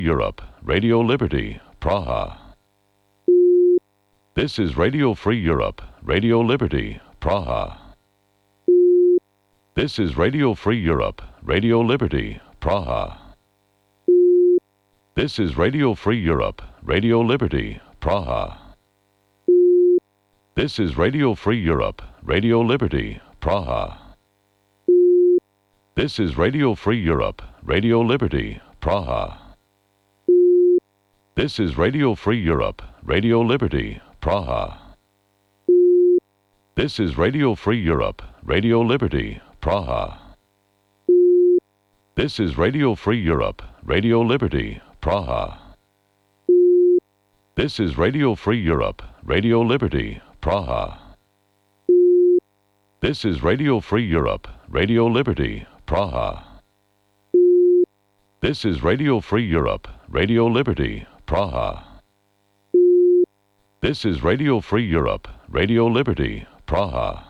Europe, Radio Liberty, Praha. This is Radio Free Europe, Radio Liberty, Praha. This is Radio Free Europe, Radio Liberty, Praha. This is Radio Free Europe, Radio Liberty, Praha. This is Radio Free Europe, Radio Liberty, Praha. This is Radio Free Europe, Radio Liberty, Praha. This is Radio Free Europe, Radio Liberty, Praha. This is Radio Free Europe, Radio Liberty, Praha. This is Radio Free Europe, Radio Liberty, Praha. This is Radio Free Europe, Radio Liberty, Praha. This is Radio Free Europe, Radio Liberty, Praha. This is Radio Free Europe, Radio Liberty, Praha. This is Radio Free Europe, Radio Liberty, Praha.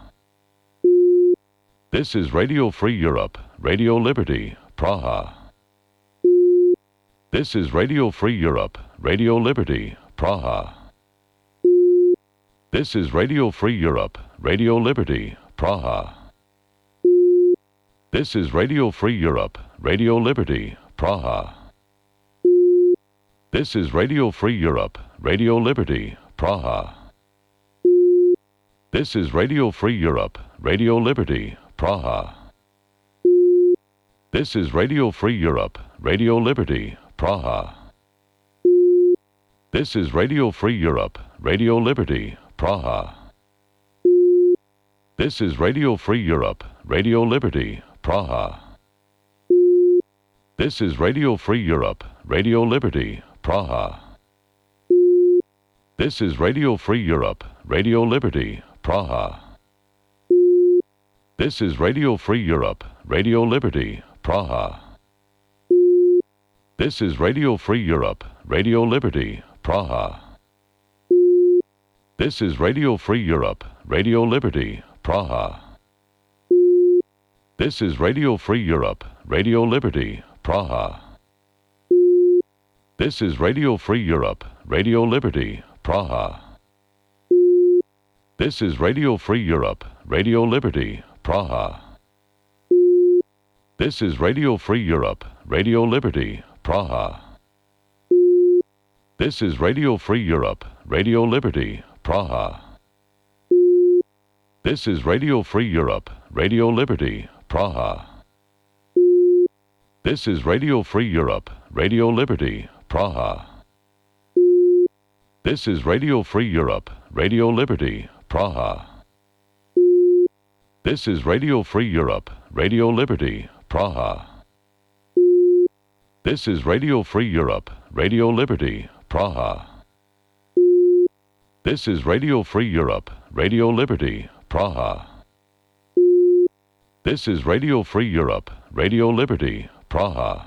This is Radio Free Europe, Radio Liberty, Praha. This is Radio Free Europe, Radio Liberty, Praha. This is Radio Free Europe, Radio Liberty, Praha. This is Radio Free Europe, Radio Liberty, Praha. This is Radio Free Europe, Radio Liberty, Praha. This is Radio Free Europe, Radio Liberty, Praha. This is Radio Free Europe, Radio Liberty, Praha. This is Radio Free Europe, Radio Liberty, Praha. This is Radio Free Europe, Radio Liberty, Praha. This is Radio Free Europe, Radio Liberty, Praha. This is Radio Free Europe, Radio Liberty, Praha. This is Radio Free Europe, Radio Liberty, Praha. This is Radio Free Europe, Radio Liberty, Praha. This is Radio Free Europe, Radio Liberty, Praha. This is Radio Free Europe, Radio Liberty, Praha. This is Radio Free Europe, Radio Liberty, Praha. This is Radio Free Europe, Radio Liberty, Praha. This is Radio Free Europe, Radio Liberty, Praha. This is Radio Free Europe, Radio Liberty, Praha. This is Radio Free Europe, Radio Liberty, Praha. This is Radio Free Europe, Radio Liberty, Praha. This is Radio Free Europe, Radio Liberty, Praha. This is Radio Free Europe, Radio Liberty, Praha. This is Radio Free Europe, Radio Liberty, Praha. This is Radio Free Europe, Radio Liberty, Praha. This is Radio Free Europe, Radio Liberty, Praha.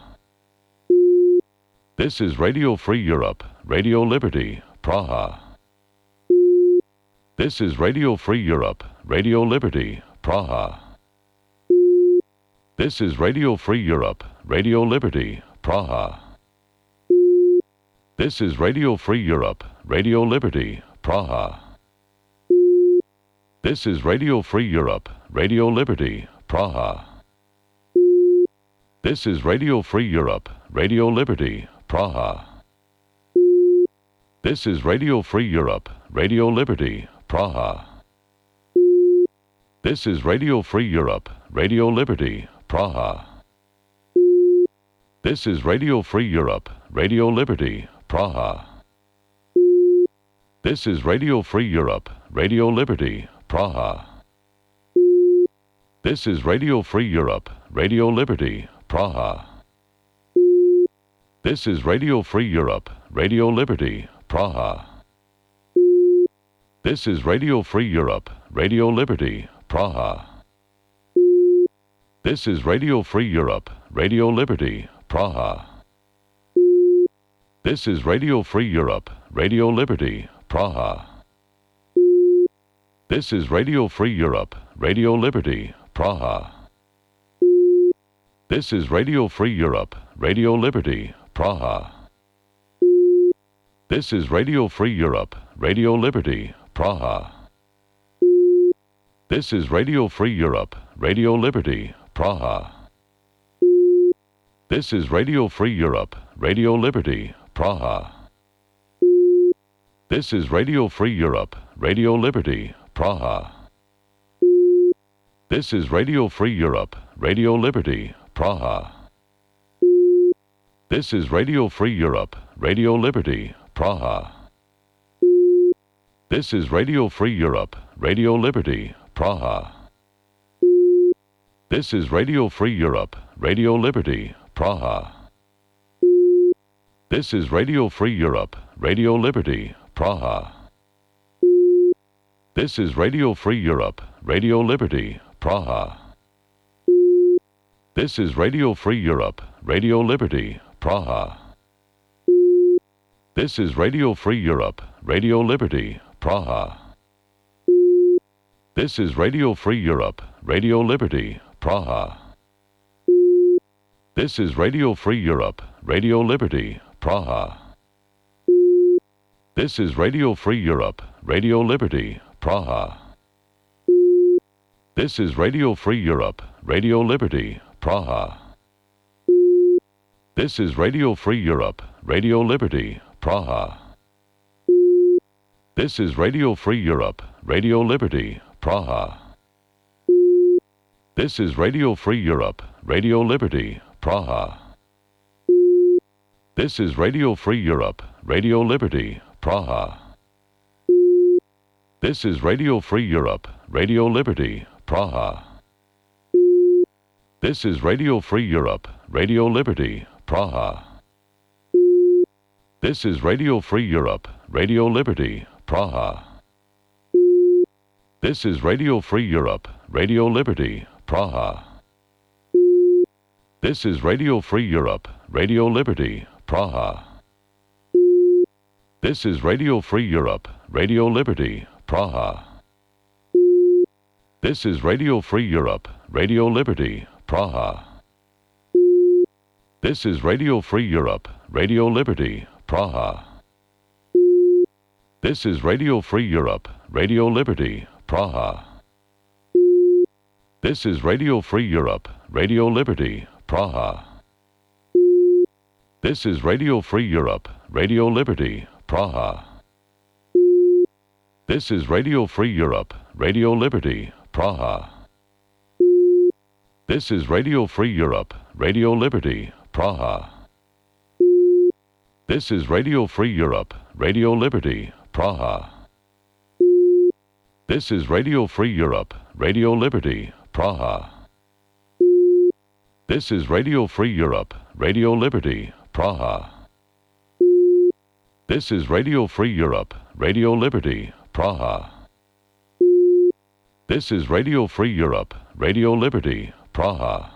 This is Radio Free Europe, Radio Liberty, Praha. This is Radio Free Europe, Radio Liberty, Praha. This is Radio Free Europe, Radio Liberty, Praha. This is Radio Free Europe, Radio Liberty, Praha. This is Radio Free Europe, Radio Liberty, Praha. This is Radio Free Europe, Radio Liberty, Praha. This is Radio Free Europe, Radio Liberty, Praha. This is Radio Free Europe, Radio Liberty, Praha. This is Radio Free Europe, Radio Liberty, Praha. This is Radio Free Europe, Radio Liberty, Praha. This is Radio Free Europe, Radio Liberty, Praha. This is Radio Free Europe, Radio Liberty, Praha. This is Radio Free Europe, Radio Liberty, Praha. This is Radio Free Europe, Radio Liberty, Praha. This is Radio Free Europe, Radio Liberty, Praha. This is Radio Free Europe, Radio Liberty, Praha. This is Radio Free Europe, Radio Liberty, Praha. This is Radio Free Europe, Radio Liberty, Praha. This is Radio Free Europe, Radio Liberty, Praha. This is Radio Free Europe, Radio Liberty, Praha. This is Radio Free Europe, Radio Liberty, Praha. This is Radio Free Europe, Radio Liberty, Praha. This is Radio Free Europe, Radio Liberty, Praha. This is Radio Free Europe, Radio Liberty, Praha. This is Radio Free Europe, Radio Liberty, Praha. This is Radio Free Europe, Radio Liberty, Praha. This is Radio Free Europe, Radio Liberty, Praha. This is Radio Free Europe, Radio Liberty, Praha. This is Radio Free Europe, Radio Liberty, Praha. This is Radio Free Europe, Radio Liberty, Praha. This is Radio Free Europe, Radio Liberty, Praha. This is Radio Free Europe, Radio Liberty, Praha. This is Radio Free Europe, Radio Liberty, Praha. This is Radio Free Europe, Radio Liberty, Praha. This is Radio Free Europe, Radio Liberty, Praha. This is Radio Free Europe, Radio Liberty, Praha. This is Radio Free Europe, Radio Liberty, Praha. This is Radio Free Europe, Radio Liberty, Praha. This is Radio Free Europe, Radio Liberty, Praha. This is Radio Free Europe, Radio Liberty, Praha. This is Radio Free Europe, Radio Liberty, Praha. This is Radio Free Europe, Radio Liberty, Praha. This is Radio Free Europe, Radio Liberty, Praha. This is Radio Free Europe, Radio Liberty, Praha. This is Radio Free Europe, Radio Liberty, Praha. This is Radio Free Europe, Radio Liberty, Praha. This is Radio Free Europe, Radio Liberty, Praha. This is Radio Free Europe, Radio Liberty, Praha. This is Radio Free Europe, Radio Liberty, Praha. This is Radio Free Europe, Radio Liberty, Praha. This is Radio Free Europe, Radio Liberty, Praha. This is Radio Free Europe, Radio Liberty, Praha. This is Radio Free Europe, Radio Liberty, Praha. This is Radio Free Europe, Radio Liberty, Praha. This is Radio Free Europe, Radio Liberty, Praha.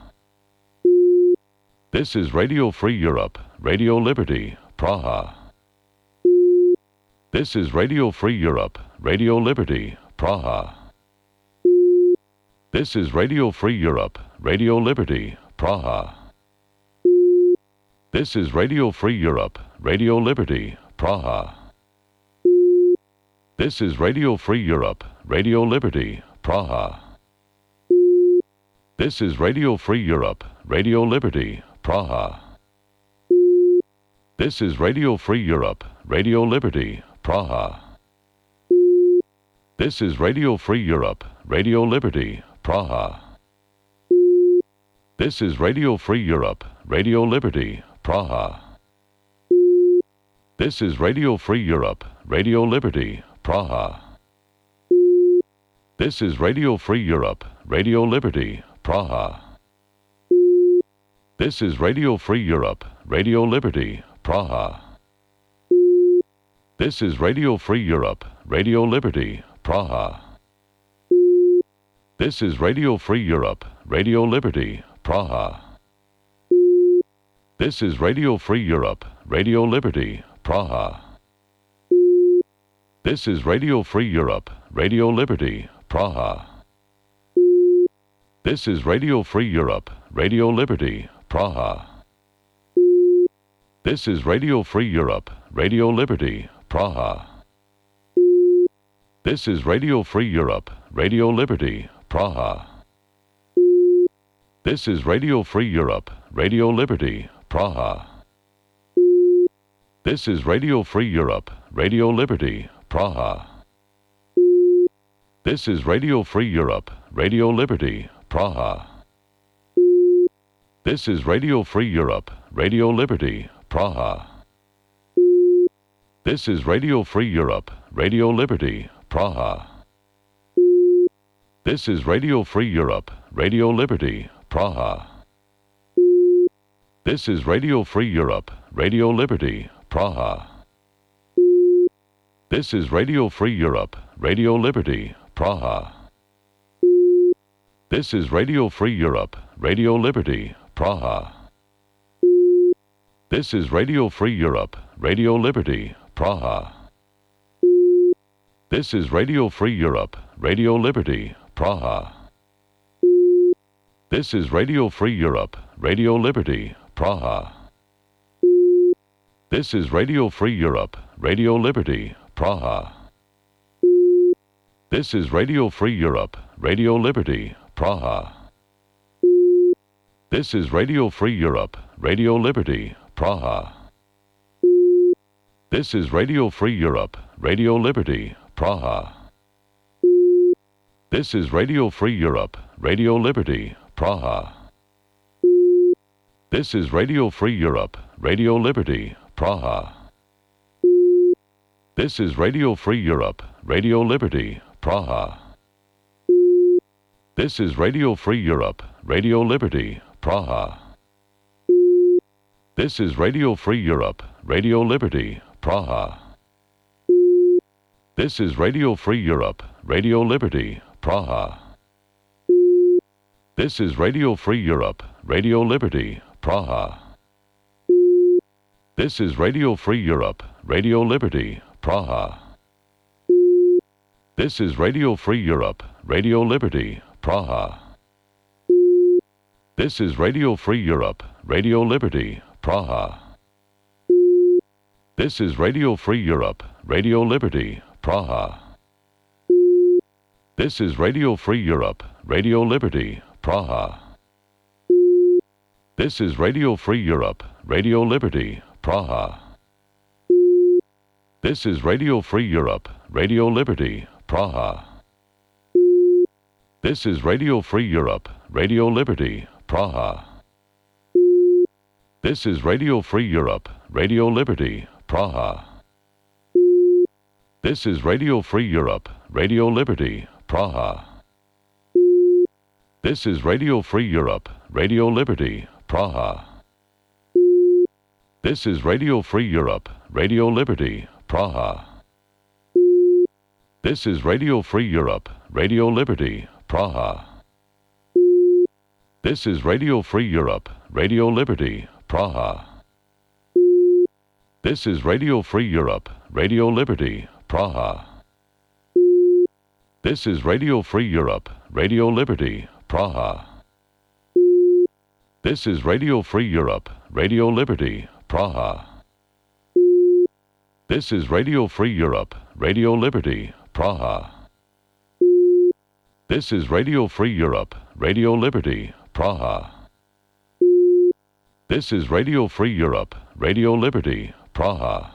This is Radio Free Europe, Radio Liberty, Praha. This is Radio Free Europe, Radio Liberty, Praha. This is Radio Free Europe, Radio Liberty, Praha. This is Radio Free Europe, Radio Liberty, Praha. This is Radio Free Europe, Radio Liberty, Praha. This is Radio Free Europe, Radio Liberty, Praha. This is Radio Free Europe, Radio Liberty, Praha. This is Radio Free Europe, Radio Liberty, Praha. This is Radio Free Europe, Radio Liberty, Praha. This is Radio Free Europe, Radio Liberty, Praha. This is Radio Free Europe, Radio Liberty, Praha. This is Radio Free Europe, Radio Liberty, Praha. This is Radio Free Europe, Radio Liberty, Praha. This is Radio Free Europe, Radio Liberty, Praha. This is Radio Free Europe, Radio Liberty, Praha. This is Radio Free Europe, Radio Liberty, Praha. This is Radio Free Europe, Radio Liberty, Praha. This is Radio Free Europe, Radio Liberty, Praha. This is Radio Free Europe, Radio Liberty, Praha. This is Radio Free Europe, Radio Liberty, Praha. This is Radio Free Europe, Radio Liberty, Praha. This is Radio Free Europe, Radio Liberty, Praha. This is Radio Free Europe, Radio Liberty, Praha. This is Radio Free Europe, Radio Liberty, Praha. This is Radio Free Europe, Radio Liberty, Praha. This is Radio Free Europe, Radio Liberty, Praha. This is Radio Free Europe, Radio Liberty, Praha. This is Radio Free Europe, Radio Liberty, Praha. This is Radio Free Europe, Radio Liberty, Praha. This is Radio Free Europe, Radio Liberty, Praha. This is Radio Free Europe, Radio Liberty, Praha. This is Radio Free Europe, Radio Liberty, Praha. This is Radio Free Europe, Radio Liberty, Praha. This is Radio Free Europe, Radio Liberty, Praha. This is Radio Free Europe, Radio Liberty, Praha. This is Radio Free Europe, Radio Liberty, Praha. This is Radio Free Europe, Radio Liberty, Praha. This is Radio Free Europe, Radio Liberty, Praha. This is Radio Free Europe, Radio Liberty, Praha. This is Radio Free Europe, Radio Liberty, Praha. This is Radio Free Europe, Radio Liberty, Praha. This is Radio Free Europe, Radio Liberty, Praha. This is Radio Free Europe, Radio Liberty, Praha. This is Radio Free Europe, Radio Liberty, Praha. This is Radio Free Europe, Radio Liberty, Praha. This is Radio Free Europe, Radio Liberty, Praha. This is Radio Free Europe, Radio Liberty, Praha. This is Radio Free Europe, Radio Liberty, Praha. This is Radio Free Europe, Radio Liberty, Praha. This is Radio Free Europe, Radio Liberty, Praha. This is Radio Free Europe, Radio Liberty, Praha. This is Radio Free Europe, Radio Liberty, Praha. This is Radio Free Europe, Radio Liberty, Praha. This is Radio Free Europe, Radio Liberty, Praha. This is Radio Free Europe, Radio Liberty, Praha. This is Radio Free Europe, Radio Liberty, Praha. This is Radio Free Europe, Radio Liberty, Praha. This is Radio Free Europe, Radio Liberty, Praha. This is Radio Free Europe, Radio Liberty, Praha. This is Radio Free Europe, Radio Liberty, Praha. This is Radio Free Europe, Radio Liberty, Praha. This is Radio Free Europe, Radio Liberty, Praha.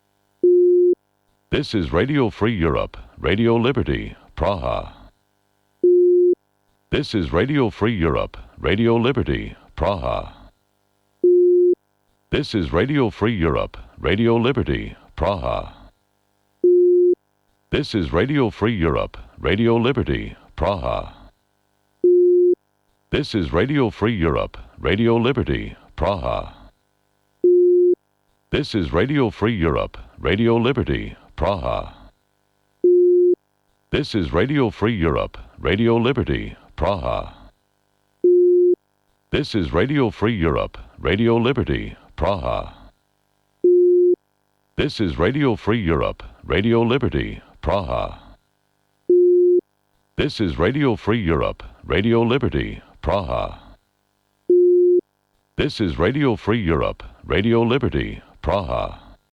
This is Radio Free Europe, Radio Liberty, Praha. This is Radio Free Europe, Radio Liberty, Praha. This is Radio Free Europe, Radio Liberty, Praha. This is Radio Free Europe, Radio Liberty, Praha. This is Radio Free Europe, Radio Liberty, Praha. This is Radio Free Europe, Radio Liberty, Praha. This is Radio Free Europe, Radio Liberty, Praha. This is Radio Free Europe, Radio Liberty, Praha. This is Radio Free Europe, Radio Liberty, Praha. This is Radio Free Europe, Radio Liberty, Praha. This is Radio Free Europe, Radio Liberty, Praha.